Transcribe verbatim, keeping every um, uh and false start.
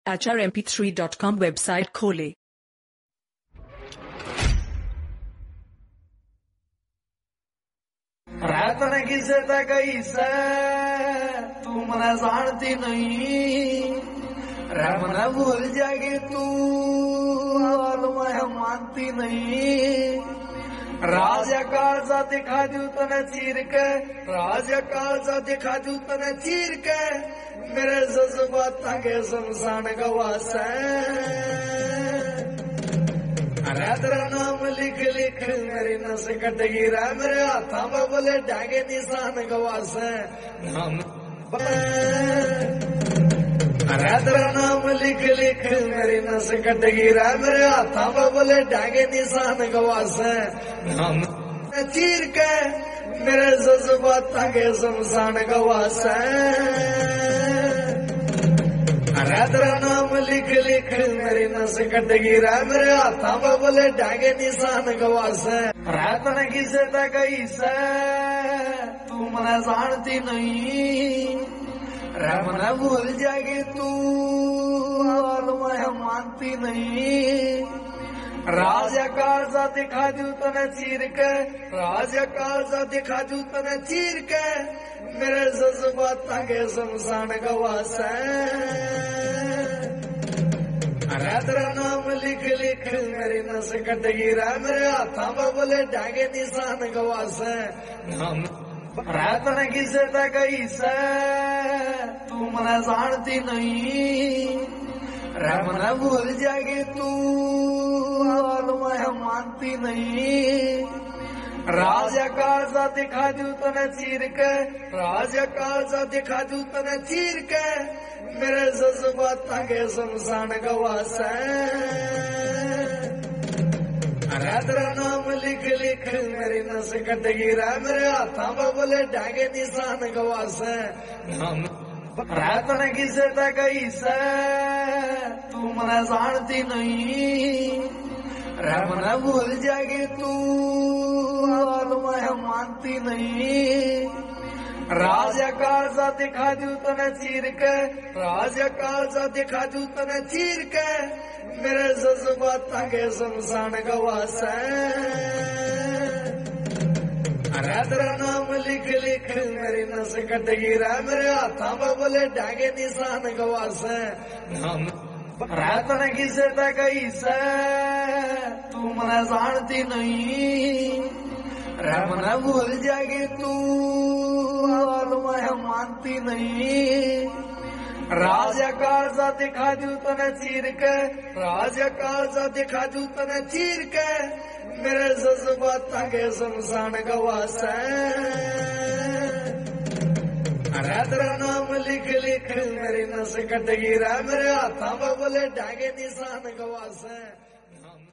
H R M P three dot com website खोले। रातन किसे गई से तू मना जानती नहीं, रमन भूल जाएगी तू और मैं मानती नहीं। राजा काजा दिखा दू तने चीर के, राजा काजा दिखा दू तने चीर के, मेरे जज्बात के शमशान गवास है। तेरा नाम लिख लिख मेरी नस कटेगी रे, मेरे हाथा में बोले डागे निशान गवास है। तेरा नाम लिख लिख मेरी नस कटेगी रे, मेरे हाथा में बोले डागे निशान गवास है। चीर के मेरे जज्बात के शमशान गवास है। तेरा नाम लिख लिख मेरी नस कटेगी रे, मेरे हाथा में बोले डागे निशान गवास है। रातन किसे गई से तू मना जानती नहीं, रमन भूल जाएगी तू और मैं मानती नहीं। राजा काजा दिखा दू तने चीर के, राजा काजा दिखा दू तने चीर के, मेरे जज्बात के शमशान गवास है। तेरा नाम लिख लिख मेरी नस कटेगी रे, मेरे हाथा में बोले डागे निशान गवास है। रातन किसे गई से तू मना जानती नहीं, रमन भूल जाएगी तू और मैं मानती नहीं। राजा काजा दिखा दू तने चीर के, राजा काजा दिखा दू तने चीर के, मेरे जज्बात के शमशान गवास है। तेरा नाम लिख लिख मेरी नस कटेगी रे, मेरे हाथा में बोले डागे निशान गवास है। रातन किसे गई से तू मना जानती नहीं, रमन भूल जाएगी तू और मैं मानती नहीं। राजा काजा दिखा दू तने चीर के, राजा काजा दिखा दू तने चीर के, मेरे जज्बात के शमशान गवास है। तेरा नाम लिख लिख मेरी नस कटेगी रे, मेरे हाथा में बोले डागे निशान गवास है। रातन किसे गई से तू मना जानती नहीं, रमन भूल जाएगी तू और मैं मानती नहीं। राजा काजा दिखा दू तने चीर के, राजा काजा दिखा दू तने चीर के, मेरे जज्बात के शमशान गवास है। तेरा नाम लिख लिख मेरी नस कटेगी रे, मेरे हाथा में बोले डागे निशान गवास है।